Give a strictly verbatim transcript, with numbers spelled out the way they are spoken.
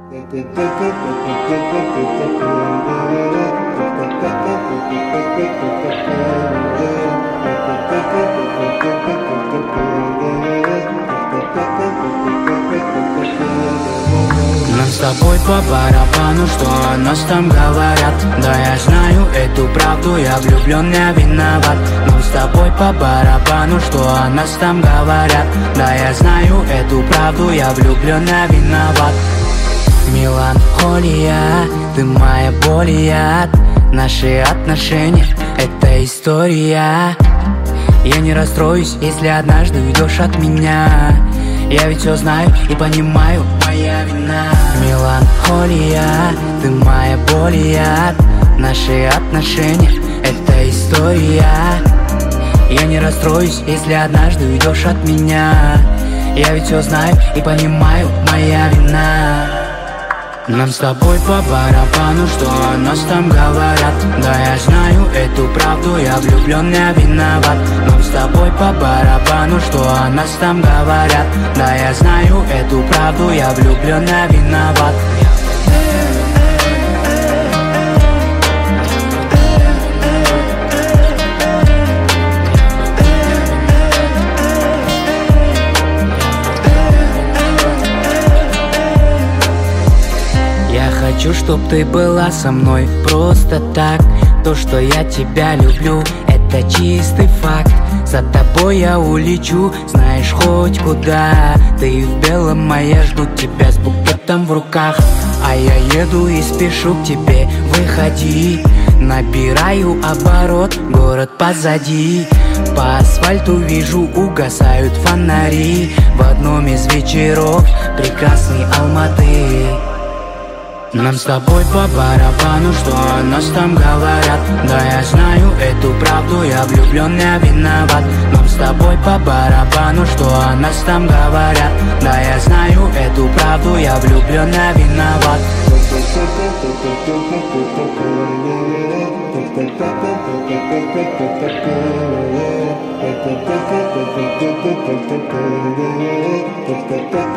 Нам с тобой по барабану, что о нас там говорят. Да, я знаю эту правду, я влюблен, я виноват. Нам с тобой по барабану, что о нас там говорят. Да, я знаю эту правду, я влюблен, я виноват. Меланхолия, ты моя боль и яд. Наши отношения — это история. Я не расстроюсь, если однажды уйдешь от меня. Я ведь все знаю и понимаю, моя вина. Меланхолия, ты моя боль и яд. Наши отношения — это история. Я не расстроюсь, если однажды уйдешь от меня. Я ведь все знаю и понимаю, моя вина. Нам с тобой по барабану, что о нас там говорят. Да, я знаю эту правду, я влюблен, я виноват. Нам с тобой по барабану, что о нас там говорят. Да, я знаю эту правду, я влюблен, я виноват. Хочу, чтоб ты была со мной просто так. То, что я тебя люблю, это чистый факт. За тобой я улечу, знаешь, хоть куда. Ты в белом, а я жду тебя с букетом в руках. А я еду и спешу к тебе, выходи. Набираю оборот, город позади. По асфальту вижу, угасают фонари. В одном из вечеров прекрасной Алматы. Нам с тобой по барабану, что о нас там говорят. Да, я знаю эту правду, я влюблен, я виноват. Нам с тобой по барабану, что о нас там говорят. Да, я знаю эту правду, я влюблен, я виноват. We'll be right back.